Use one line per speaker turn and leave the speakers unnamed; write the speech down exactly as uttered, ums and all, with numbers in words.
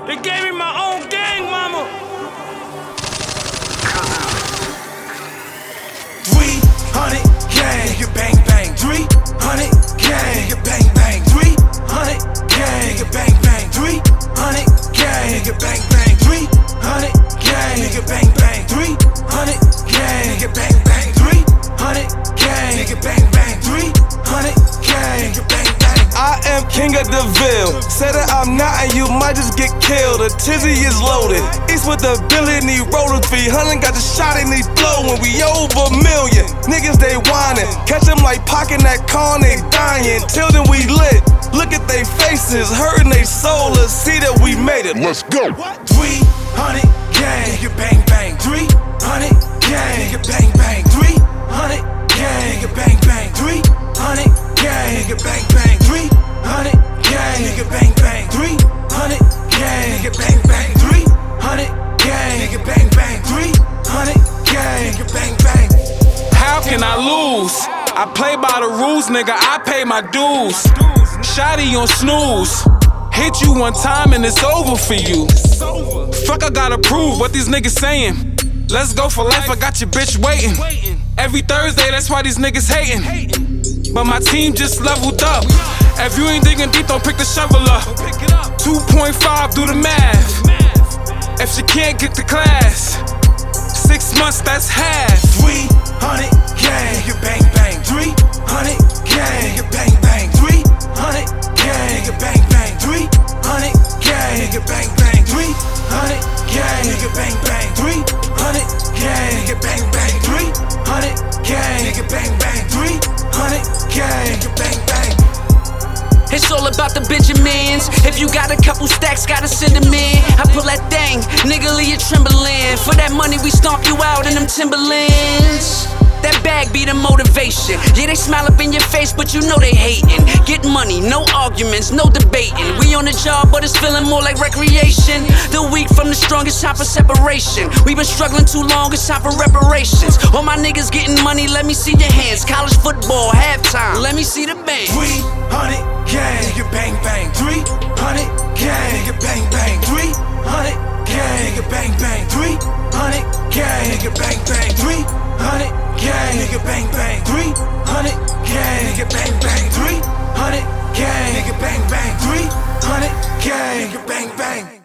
They gave me my own gang, mama.
three hundred gang, nigga bang bang. three hundred gang, nigga bang bang. three hundred gang, nigga bang bang. three hundred gang, nigga bang bang. three hundred gang, nigga bang bang. three hundred gang, nigga bang bang. three hundred gang, nigga bang bang. three hundred gang, nigga bang bang.
I am king of the Ville. Said that I'm not and you might just get killed. The tizzy is loaded. East with the Billy and he rollers. three hundred got the shot and he blow when we over a million. Niggas they whining. Catch them like pockin' that corn, they dying. Till then we lit. Look at they faces, hurting they soul. Let's see that we made it. Let's go.
three hundred gang, nigga bang bang. three hundred gang, nigga bang bang. three hundred gang, nigga bang bang. three hundred gang, nigga bang bang. three hundred gang, nigga bang bang. three hundred gang, nigga bang bang. three hundred gang, nigga bang bang. three hundred gang, nigga bang bang.
How can I lose? I play by the rules, nigga, I pay my dues. Shotty on snooze. Hit you one time and it's over for you. Fuck, I gotta prove what these niggas saying. Let's go for life, I got your bitch waiting. Every Thursday, that's why these niggas hating. But my team just leveled up. If you ain't digging deep, don't pick the shovel up. two point five, do the math. If she can't get the class, six months, that's half.
three hundred gang, nigga bang bang. three hundred gang, nigga bang bang. three hundred gang, nigga bang bang. three hundred gang, nigga bang bang. three hundred gang, nigga bang bang. three hundred gang, nigga bang bang. three hundred gang, nigga bang bang. three hundred gang, nigga bang bang.
It's all about the Benjamins. If you got a couple stacks, gotta send them in. I pull that thing, nigga, leave you trembling. For that money, we stomp you out in them Timberlands. That bag be the motivation. Yeah, they smile up in your face, but you know they hating. Get money, no arguments, no debating. We on the job, but it's feeling more like recreation. The weak from the strongest, time for separation. We been struggling too long, it's time for reparations. All my niggas getting money, let me see your hands. College football, halftime, let me see the band.
three hundred gang, nigga bang bang. three hundred gang, nigga bang bang. three hundred gang, nigga bang bang. three hundred gang, nigga bang bang. three hundred gang, nigga bang bang. three hundred gang, nigga bang bang. three hundred gang, nigga bang bang. three hundred gang, nigga bang bang.